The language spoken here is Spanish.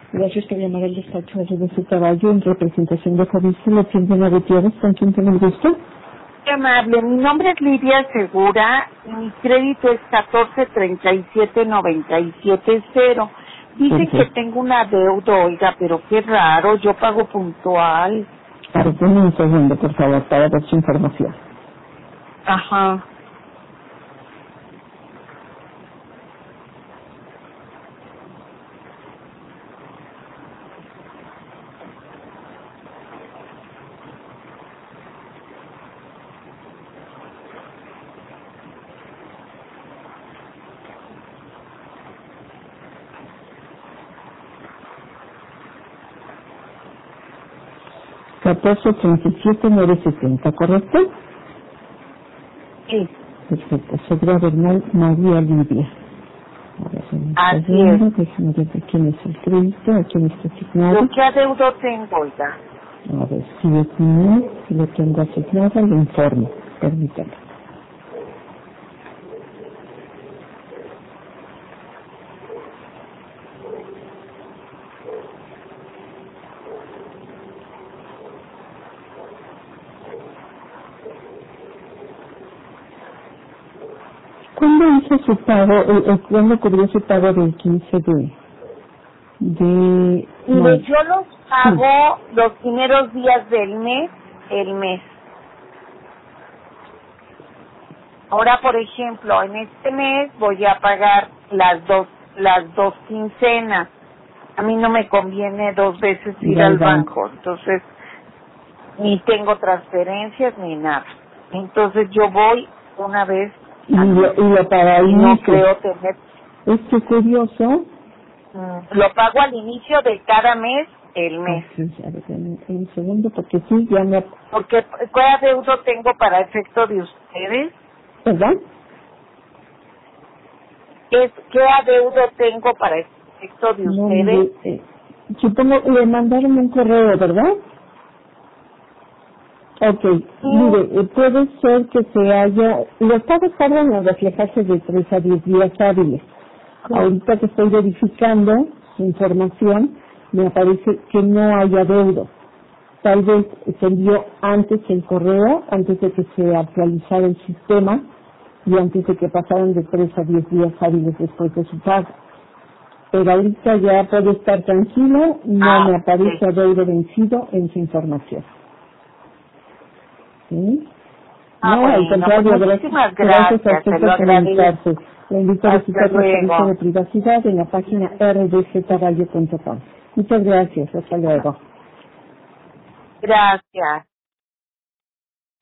Gracias por llamar al despacho de su caballo en representación de Jalisco, la tienda de Gutiérrez, ¿con quién tengo el gusto? Qué amable, mi nombre es Lidia Segura y mi crédito es 1437970. Dicen que tengo un adeudo, oiga, pero qué raro, yo pago puntual. Claro, denme un segundo, por favor, para ver su información. Ajá. $14,37,960, ¿correcto? Sí, Perfecto. Segura Bernal María Lidia. A ver, un así segundo, es. déjame ver de quién es el crédito, a quién está asignado. ¿Yo qué adeudo tengo, oiga? A ver, si es mío, si lo tengo asignado, le informo. Permítame. ¿Cuándo hizo su pago, cuándo cubrió su pago del 15 de Mire, yo los sí, pago los primeros días del mes, el mes. Ahora, por ejemplo, en este mes voy a pagar las dos quincenas. A mí no me conviene dos veces ir al banco, entonces ni tengo transferencias ni nada. Entonces yo voy una vez y lo paga y no creo tener. Es que curioso. Lo pago al inicio de cada mes, el mes. Sí, a ver, un segundo, porque sí, ya me... Porque, ¿qué adeudo tengo para efecto de ustedes? ¿Verdad? ¿Qué adeudo tengo para efecto de No, ustedes? mire, supongo, le mandaron un correo, ¿verdad? Ok, mire, puede ser que se haya... Los pagos tardan en reflejarse de 3 a 10 días hábiles. Ahorita que estoy verificando su información, me aparece que no hay adeudo. Tal vez se envió antes el correo, antes de que se actualizara el sistema y antes de que pasaran de 3 a 10 días hábiles después de su pago. Pero ahorita ya puede estar tranquilo, no me aparece adeudo vencido en su información. ¿Sí? No, al contrario, muchísimas gracias a usted por comunicarse. Le invito a visitar la servicio de privacidad en la página rdccaballo.com. Muchas gracias, hasta luego. Gracias.